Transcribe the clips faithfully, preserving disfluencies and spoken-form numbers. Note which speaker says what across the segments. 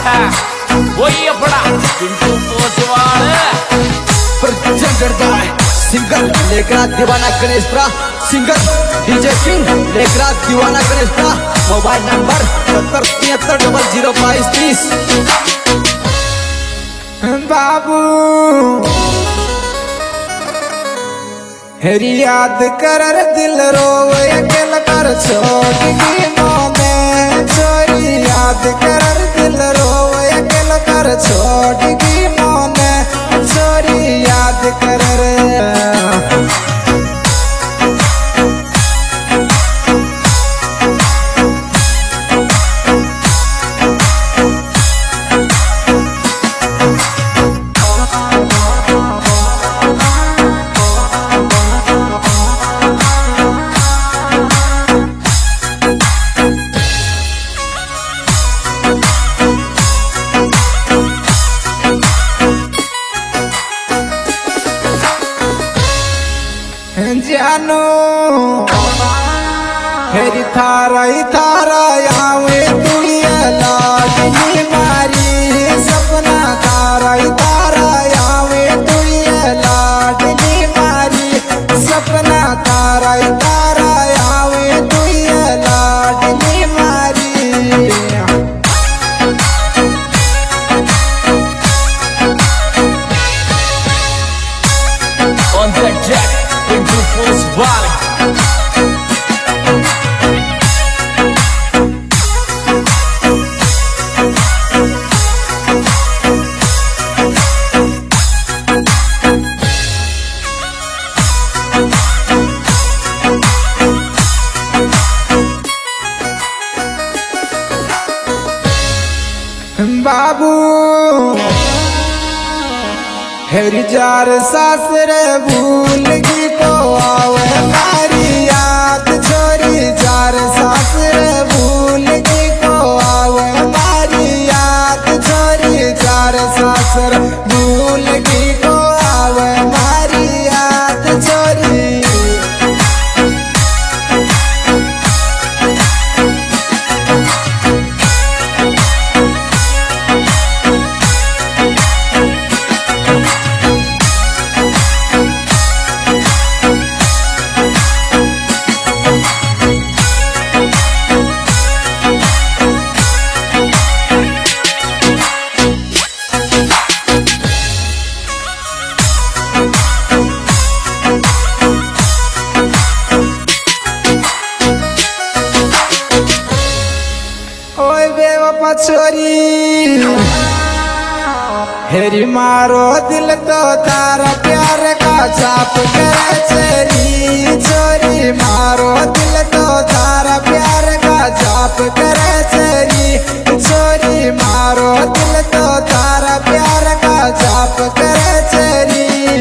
Speaker 1: वही अपना पिंटू पोसवाल
Speaker 2: प्रेजेंट करता है singer Lekra Deewana Ganeshpura, singer DJ king Lekra Deewana Ganeshpura. Mobile number सत्तर तिहत्तर डबल जीरो बाईस तीस।
Speaker 3: बाबू हेरी याद कर दिल रोवे अकेला कर छोड़गी मोने, चोरी याद कर दिल रोवे अकेला कर छोड़गी मोने, चोरी याद कर रे। जानो हेरी थारा ही थारा आवे तुझे लाडली मारी, सपना थारा ही तारा आवे तुझे लाडली मारी, सपना तारा ही तारा आवे तुझे लाडली मारी।
Speaker 1: on that jack Pintu Poswal.
Speaker 3: बाबू हेरी जार सासरे भूल की तो आवे मारी याद, छोरी जार सासरे भूल की तो आवे मारी याद, छोरी जार सासरे भूल की तो आवे मारी याद छोरी। ओए बेवफा छोरी हेरी मारो दिल तो तारा प्यार का छाप करे चेरी, छोरी मारो दिल तो तारा प्यार का छाप करे चेरी, छोरी मारो दिल तो तारा प्यार का छाप करे चेरी।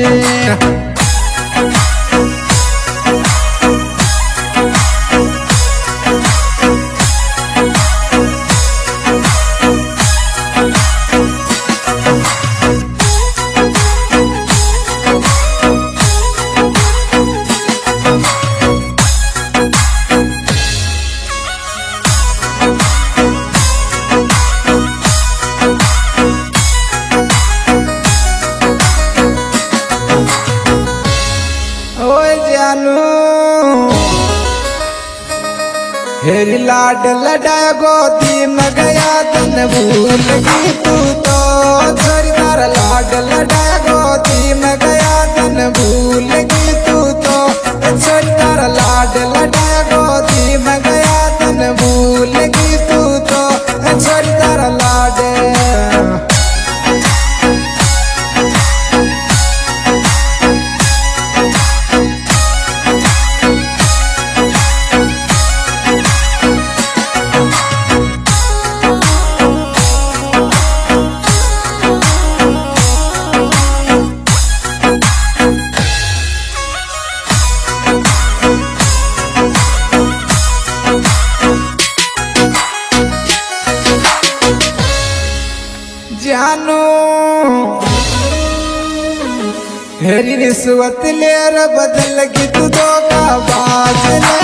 Speaker 3: हेरी लाड लड़ा गोदी में गया तन भूल गई तू तो, छोरी तारा लाड लड़ा गोदी में गया तन भूल गई तू तो, छोरी तारा लाड लड़ा गोदी में गया तन भूल गई तू तो, छोरी तारा लाड। जानो हेरी रिश्वत लेर बदल की तू धोखा बाज।